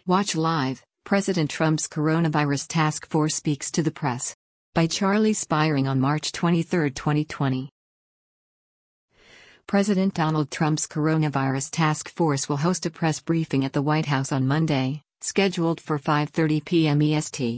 Watch live, President Trump's Coronavirus Task Force speaks to the press. By Charlie Spiring on March 23, 2020. President Donald Trump's Coronavirus Task Force will host a press briefing at the White House on Monday, scheduled for 5:30 p.m. EST.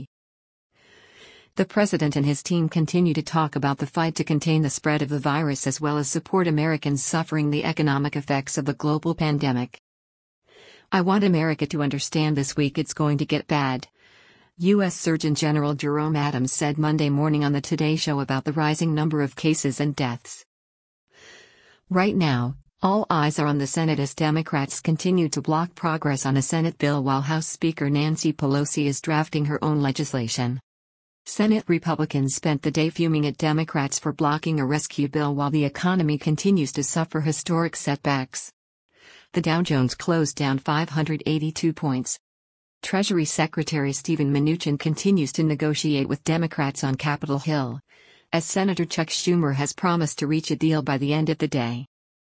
The president and his team continue to talk about the fight to contain the spread of the virus as well as support Americans suffering the economic effects of the global pandemic. "I want America to understand this week it's going to get bad," U.S. Surgeon General Jerome Adams said Monday morning on the Today Show about the rising number of cases and deaths. Right now, all eyes are on the Senate as Democrats continue to block progress on a Senate bill while House Speaker Nancy Pelosi is drafting her own legislation. Senate Republicans spent the day fuming at Democrats for blocking a rescue bill while the economy continues to suffer historic setbacks. The Dow Jones closed down 582 points. Treasury Secretary Steven Mnuchin continues to negotiate with Democrats on Capitol Hill, as Senator Chuck Schumer has promised to reach a deal by the end of the day.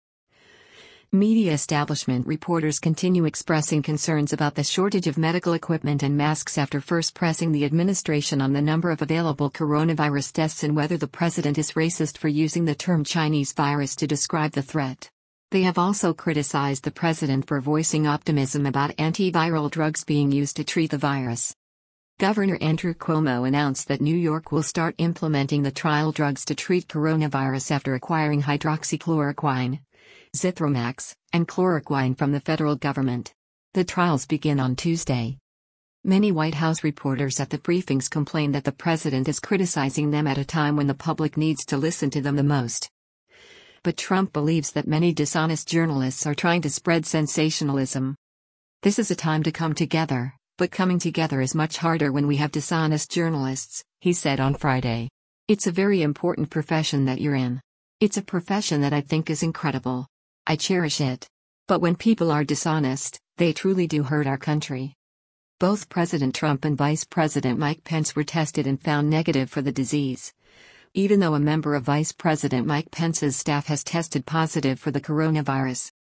Media establishment reporters continue expressing concerns about the shortage of medical equipment and masks after first pressing the administration on the number of available coronavirus tests and whether the president is racist for using the term Chinese virus to describe the threat. They have also criticized the president for voicing optimism about antiviral drugs being used to treat the virus. Governor Andrew Cuomo announced that New York will start implementing the trial drugs to treat coronavirus after acquiring hydroxychloroquine, Zithromax, and chloroquine from the federal government. The trials begin on Tuesday. Many White House reporters at the briefings complained that the president is criticizing them at a time when the public needs to listen to them the most. But Trump believes that many dishonest journalists are trying to spread sensationalism. "This is a time to come together, but coming together is much harder when we have dishonest journalists," he said on Friday. "It's a very important profession that you're in. It's a profession that I think is incredible. I cherish it. But when people are dishonest, they truly do hurt our country." Both President Trump and Vice President Mike Pence were tested and found negative for the disease, even though a member of Vice President Mike Pence's staff has tested positive for the coronavirus.